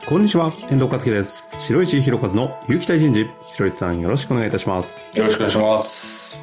こんにちは、遠藤和樹です。白石弘和の有機体人事。白石さんよろしくお願いいたします。 よろしくお願いします。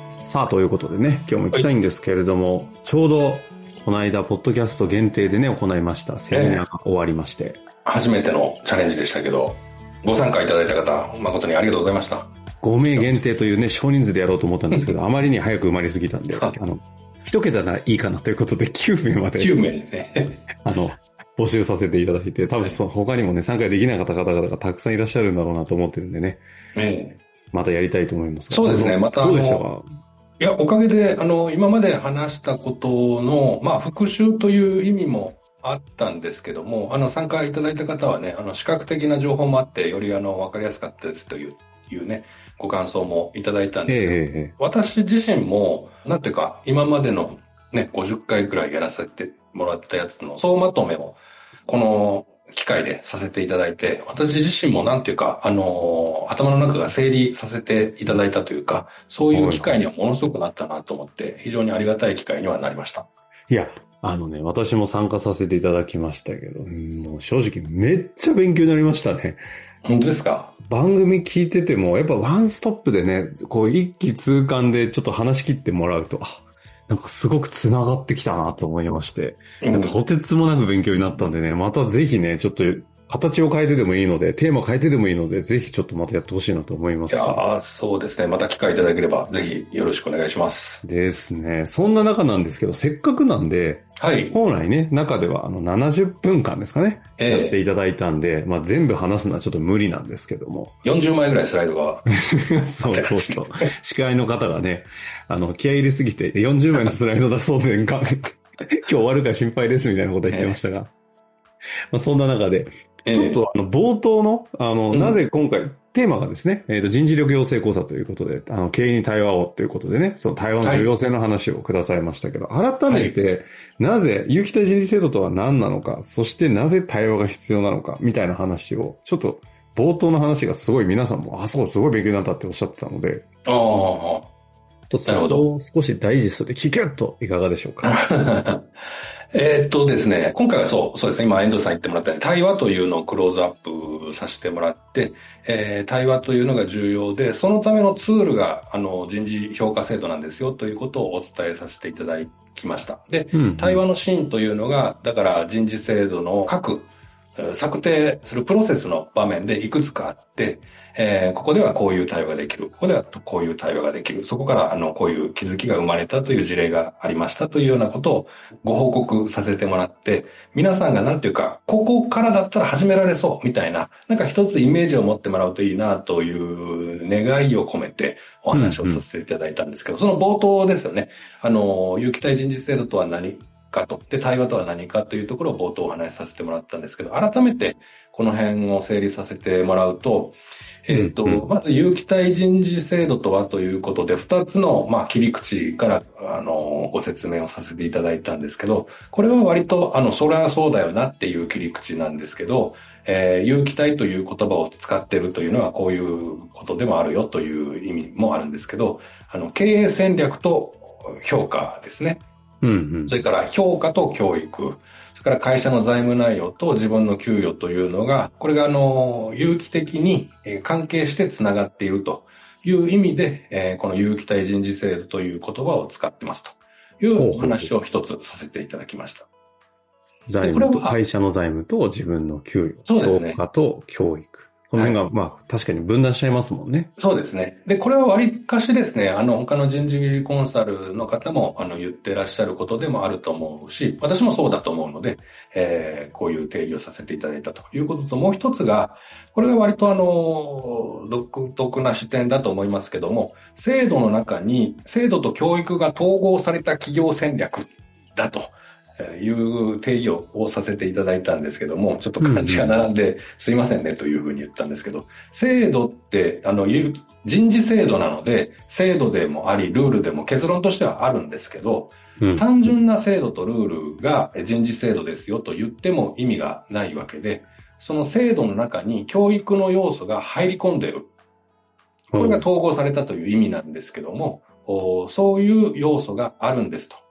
さあ、ということでね、今日も行きたいんですけれども、ちょうどこの間、ポッドキャスト限定でね、行いましたセミナーが終わりまして。 初めてのチャレンジでしたけど、ご参加いただいた方、誠にありがとうございました。 5名限定というね、少人数でやろうと思ったんですけど、あまりに早く埋まりすぎたんで、一桁ならいいかなということで9名まで。 9名ですね。 募集させていただいて、多分他にもね、参加できなかった方々がたくさんいらっしゃるんだろうなと思ってるんでね。またやりたいと思いますが。 そうですね、また。 どうでしたか？ いや、おかげで、今まで話したことの、復習という意味もあったんですけども、参加いただいた方はね、視覚的な情報もあって、よりわかりやすかったですというね、ご感想もいただいたんですけど、私自身も、なんていうか、今までのね、50回くらいやらせてもらったやつの総まとめを、この機会でさせていただいて、私自身もなんていうか、頭の中が整理させていただいたというか、そういう機会にはものすごくなったなと思って、非常にありがたい機会にはなりました。 いや、私も参加させていただきましたけど、もう正直めっちゃ勉強になりましたね。 本当ですか？ 番組聞いてても、やっぱワンストップでね、こう一気通貫でちょっと話し切ってもらうと、なんかすごく繋がってきたなと思いまして、とてつもなく勉強になったんでね、またぜひね、ちょっと形を変えてでもいいので、テーマ変えてでもいいので、ぜひちょっとまたやってほしいなと思います。 いやそうですね。また機会いただければ、ぜひよろしくお願いします。 ですね。そんな中なんですけど、せっかくなんで、はい。本来ね、中では70分間ですかね、やっていただいたんで、全部話すのはちょっと無理なんですけども。 40枚ぐらいスライドが。 そう。司会の方がね、気合い入れすぎて40枚のスライド出そうで、今日終わるから心配ですみたいなこと言ってましたが。そんな中で、ちょっと冒頭の、なぜ今回、テーマがですね、人事力養成講座ということで、経営に対話をということでね、その対話の重要性の話をくださいましたけど、改めて、なぜ、有機体人事制度とは何なのか、そしてなぜ対話が必要なのか、みたいな話を、ちょっと、冒頭の話がすごい皆さんも、そう、すごい勉強になったっておっしゃってたので、なるほど。少しダイジェストで聞けっといかがでしょうか？ ですね、今回はそうですね、今遠藤さん言ってもらったように、対話というのをクローズアップさせてもらって、対話というのが重要で、そのためのツールが、人事評価制度なんですよということをお伝えさせていただきました。で、対話のシーンというのが、だから人事制度の各策定するプロセスの場面でいくつかあって、ここではこういう対話ができる。ここではこういう対話ができる。そこからこういう気づきが生まれたという事例がありましたというようなことをご報告させてもらって、皆さんがなんていうか、ここからだったら始められそうみたいな、なんか一つイメージを持ってもらうといいなという願いを込めてお話をさせていただいたんですけど、その冒頭ですよね。有機体人事制度とは何かと。で、対話とは何かというところを冒頭お話しさせてもらったんですけど、改めてこの辺を整理させてもらうと、まず有機体人事制度とはということで、2つの、切り口から、ご説明をさせていただいたんですけど、これは割と、それはそうだよなっていう切り口なんですけど、有機体という言葉を使っているというのはこういうことでもあるよという意味もあるんですけど、経営戦略と評価ですね。それから評価と教育。それから会社の財務内容と自分の給与というのが、これが有機的に関係してつながっているという意味で、この有機体人事制度という言葉を使ってますというお話を一つさせていただきました。 財務と会社の財務と自分の給与。そうですね。評価と教育。この辺が、確かに分断しちゃいますもんね。 そうですね。で、これは割かしですね、他の人事コンサルの方も、言ってらっしゃることでもあると思うし、私もそうだと思うので、こういう定義をさせていただいたということと、もう一つが、これが割と独特な視点だと思いますけども、制度の中に、制度と教育が統合された企業戦略だと。いう定義をさせていただいたんですけども、ちょっと漢字が並んですいませんねというふうに言ったんですけど、制度って人事制度なので制度でもありルールでも結論としてはあるんですけど、単純な制度とルールが人事制度ですよと言っても意味がないわけで、その制度の中に教育の要素が入り込んでいる。これが統合されたという意味なんですけども、そういう要素があるんですと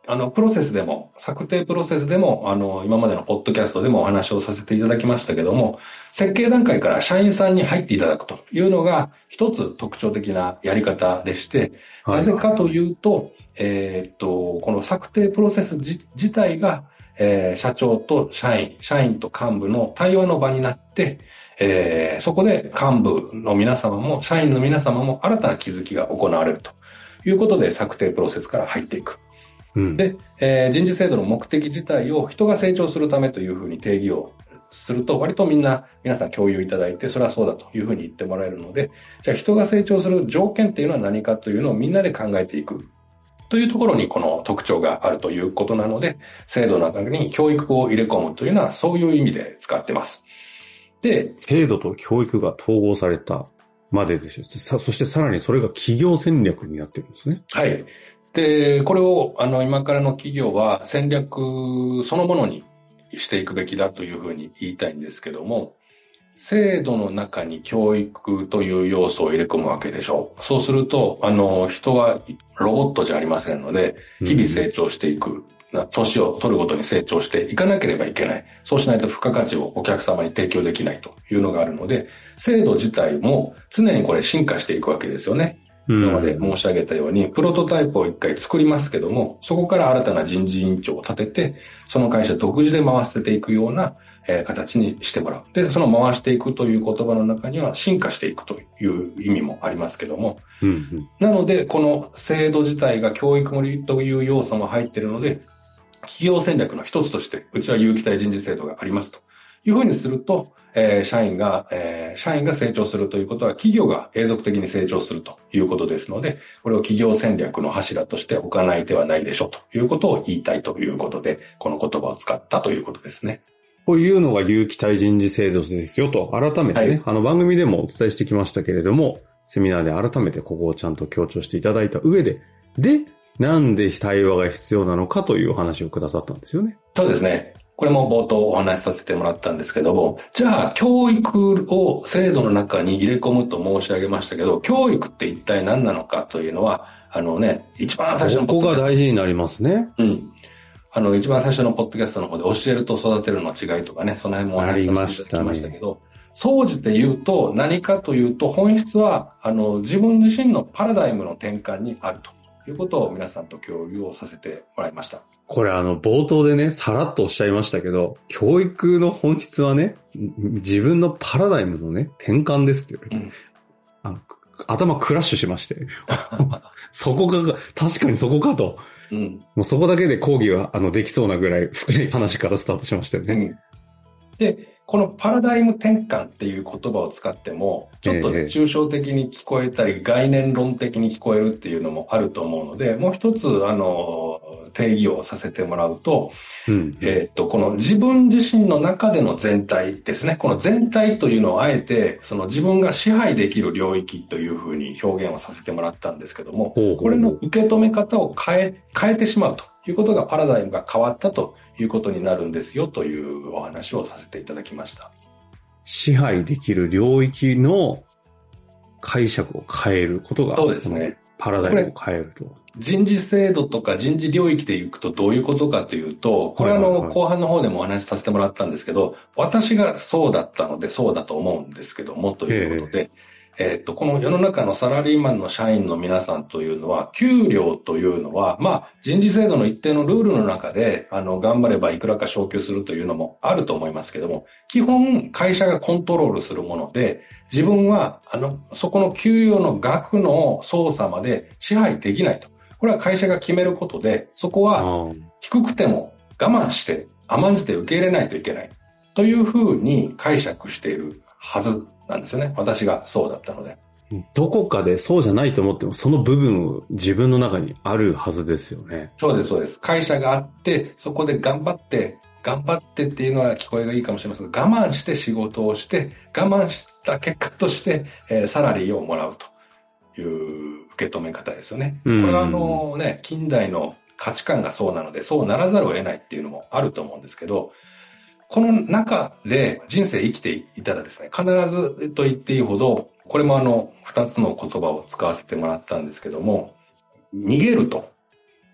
プロセスでも、策定プロセスでも、今までのポッドキャストでもお話をさせていただきましたけども、設計段階から社員さんに入っていただくというのが一つ特徴的なやり方でして、なぜかというと、この策定プロセス自体が、社長と社員と幹部の対話の場になって、そこで幹部の皆様も、社員の皆様も新たな気づきが行われるということで、策定プロセスから入っていく。うん、で、人事制度の目的自体を人が成長するためというふうに定義をすると、割と皆さん共有いただいて、それはそうだというふうに言ってもらえるので、じゃあ人が成長する条件っていうのは何かというのをみんなで考えていく。というところにこの特徴があるということなので、制度の中に教育を入れ込むというのはそういう意味で使ってます。 で、制度と教育が統合されたまでですよ。そしてさらにそれが企業戦略になってるんですね。 はい。で、これを今からの企業は戦略そのものにしていくべきだというふうに言いたいんですけども、制度の中に教育という要素を入れ込むわけでしょう。そうすると、人はロボットじゃありませんので、日々成長していく。年を取るごとに成長していかなければいけない。そうしないと付加価値をお客様に提供できないというのがあるので、制度自体も常にこれ進化していくわけですよね。今まで申し上げたように、プロトタイプを一回作りますけども、そこから新たな人事委員長を立てて、その会社独自で回せていくような形にしてもらう。で、その回していくという言葉の中には進化していくという意味もありますけども。なので、この制度自体が教育という要素も入っているので、企業戦略の一つとして、うちは有機体人事制度がありますというふうにすると、社員が成長するということは企業が永続的に成長するということですので、これを企業戦略の柱として置かない手はないでしょうということを言いたいということで、この言葉を使ったということですね。 こういうのが有機体人事制度ですよと、改めてね、はい、番組でもお伝えしてきましたけれども、セミナーで改めてここをちゃんと強調していただいた上で、なんで対話が必要なのかというお話をくださったんですよね。 そうですね。これも冒頭お話しさせてもらったんですけども、じゃあ教育を制度の中に入れ込むと申し上げましたけど、教育って一体何なのかというのは、一番最初のここが大事になりますね。 うん。一番最初のポッドキャストの方で教えると育てるの違いとかね、その辺もお話しさせていただきましたけど、総じて言うと何かというと、本質は、自分自身のパラダイムの転換にあるということを皆さんと共有をさせてもらいました。 これ冒頭でね、さらっとおっしゃいましたけど、教育の本質はね、自分のパラダイムのね、転換ですって言われて、頭クラッシュしまして。そこが、確かにそこかと。もうそこだけで講義はできそうなぐらい深い話からスタートしましたよね。 で、このパラダイム転換っていう言葉を使っても、ちょっとね、抽象的に聞こえたり、概念論的に聞こえるっていうのもあると思うので、もう一つ、定義をさせてもらうと、この自分自身の中での全体ですね。この全体というのをあえて、その自分が支配できる領域というふうに表現をさせてもらったんですけども、これの受け止め方を変えてしまうということがパラダイムが変わったということになるんですよというお話をさせていただきました。 支配できる領域の解釈を変えることが、 そうですね。 パラダイムを変えると。 人事制度とか人事領域でいくとどういうことかというと、これは後半の方でもお話しさせてもらったんですけど、私がそうだったのでそうだと思うんですけどもということで、この世の中のサラリーマンの社員の皆さんというのは、給料というのは、人事制度の一定のルールの中で、頑張ればいくらか昇給するというのもあると思いますけども、基本会社がコントロールするもので、自分は、そこの給与の額の操作まで支配できないと。これは会社が決めることで、そこは低くても我慢して甘んじて受け入れないといけないというふうに解釈しているはずなんですよね。私がそうだったので。 どこかでそうじゃないと思っても、その部分自分の中にあるはずですよね。 そうです、そうです。会社があって、そこで頑張ってっていうのは聞こえがいいかもしれませんが、我慢して仕事をして、我慢した結果として、サラリーをもらうという受け止め方ですよね。これは近代の価値観がそうなので、そうならざるを得ないっていうのもあると思うんですけど、この中で人生生きていたらですね、必ずと言っていいほど、これも二つの言葉を使わせてもらったんですけども、逃げると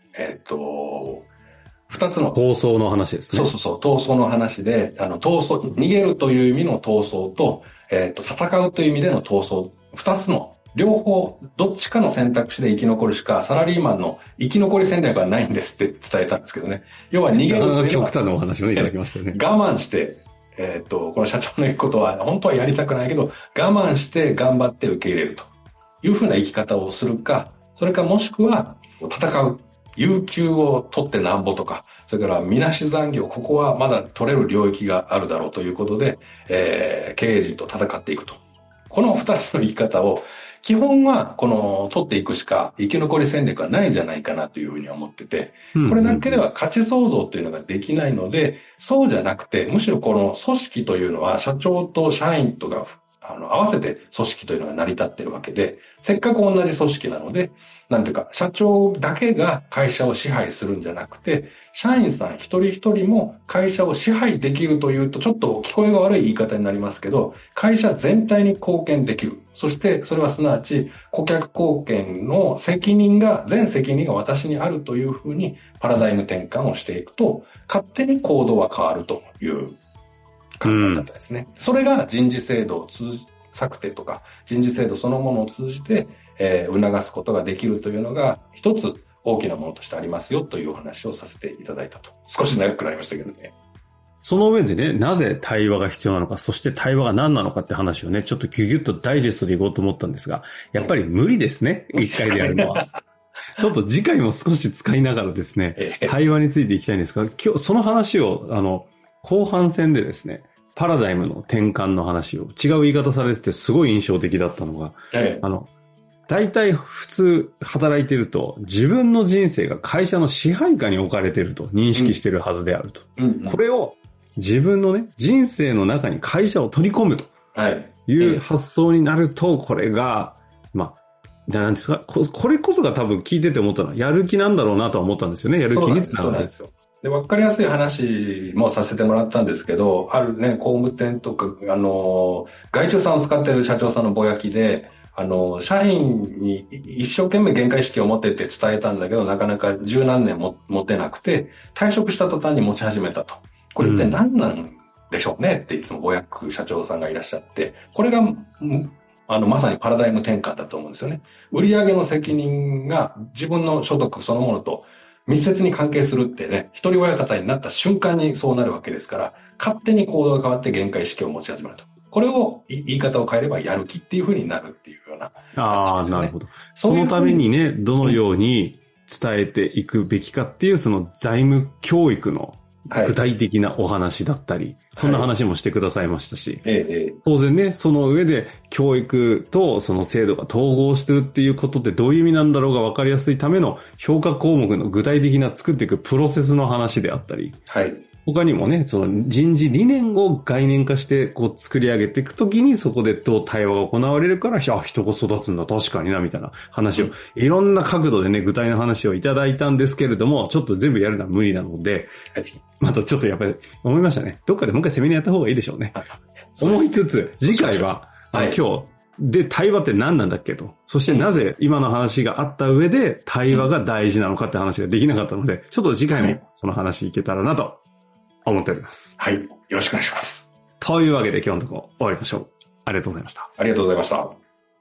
二つの。 闘争の話ですね。 そう、闘争の話で、逃げるという意味の闘争と、戦うという意味での闘争、二つの、両方、どっちかの選択肢で生き残るしか、サラリーマンの生き残り戦略はないんですって伝えたんですけどね。要は逃げるというのは。 極端なお話もいただきましたね。 我慢して、この社長の言うことは、本当はやりたくないけど、我慢して頑張って受け入れるというふうな生き方をするか、それかもしくは、戦う。有給を取ってなんぼとか、それからみなし残業、ここはまだ取れる領域があるだろうということで、経営陣と戦っていくと。この二つの生き方を、基本は取っていくしか生き残り戦略はないんじゃないかなというふうに思ってて、これだけでは価値創造というのができないので、そうじゃなくて、むしろこの組織というのは社長と社員とが合わせて組織というのが成り立っているわけで、せっかく同じ組織なので、なんていうか、社長だけが会社を支配するんじゃなくて、社員さん一人一人も会社を支配できるというと、ちょっと聞こえが悪い言い方になりますけど、会社全体に貢献できる。そして、それはすなわち、顧客貢献の全責任が私にあるというふうに、パラダイム転換をしていくと、勝手に行動は変わるという考え方ですね。それが人事制度を策定とか人事制度そのものを通じて、促すことができるというのが一つ大きなものとしてありますよというお話をさせていただいたと。少し長くなりましたけどね。 その上でね、なぜ対話が必要なのか、そして対話が何なのかって話をね、ちょっとギュギュッとダイジェストでいこうと思ったんですが、やっぱり無理ですね。一回でやるのは。ちょっと次回も少し使いながらですね、対話についていきたいんですが、今日その話を後半戦でですね、パラダイムの転換の話を違う言い方されててすごい印象的だったのが、大体普通働いてると自分の人生が会社の支配下に置かれてると認識してるはずであると。これを自分のね、人生の中に会社を取り込むという発想になると、これが、なんですか、これこそが多分聞いてて思ったのは、やる気なんだろうなとは思ったんですよね。やる気につながる。 そうなんですよ。で、わかりやすい話もさせてもらったんですけど、あるね、工務店とか、外注さんを使っている社長さんのぼやきで、社員に一生懸命限界意識を持ってって伝えたんだけど、なかなか十何年も持ってなくて、退職した途端に持ち始めたと。これ一体何なんでしょうねっていつもぼやく社長さんがいらっしゃって、これが、まさにパラダイム転換だと思うんですよね。売上の責任が自分の所得そのものと密接に関係するってね、一人親方になった瞬間にそうなるわけですから、勝手に行動が変わって限界意識を持ち始めると。これを言い方を変えればやる気っていう風になるっていうような、 ああ、なるほど。そのためにね、どのように伝えていくべきかっていう、その財務教育の具体的なお話だったり、そんな話もしてくださいましたし、当然ね、その上で教育とその制度が統合してるっていうことってどういう意味なんだろうが分かりやすいための評価項目の具体的な作っていくプロセスの話であったり、他にもね、その人事理念を概念化してこう作り上げていくときにそこでどう対話が行われるから、人が育つんだ、確かにな、みたいな話を、いろんな角度でね、具体の話をいただいたんですけれども、ちょっと全部やるのは無理なので、またちょっとやっぱり思いましたね。どっかでもう一回セミナーやった方がいいでしょうね。思いつつ、次回は、今日、で、対話って何なんだっけと。そしてなぜ今の話があった上で対話が大事なのかって話ができなかったので、ちょっと次回もその話いけたらなと思っております。 はい。よろしくお願いします。 というわけで今日のところ終わりましょう。ありがとうございました。 ありがとうございました。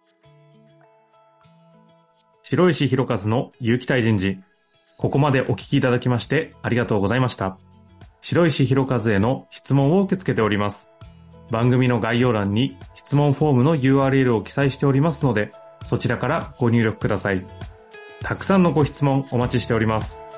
白石弘和の有機体人事。ここまでお聞きいただきましてありがとうございました。白石弘和への質問を受け付けております。番組の概要欄に質問フォームの URL を記載しておりますので、そちらからご入力ください。たくさんのご質問お待ちしております。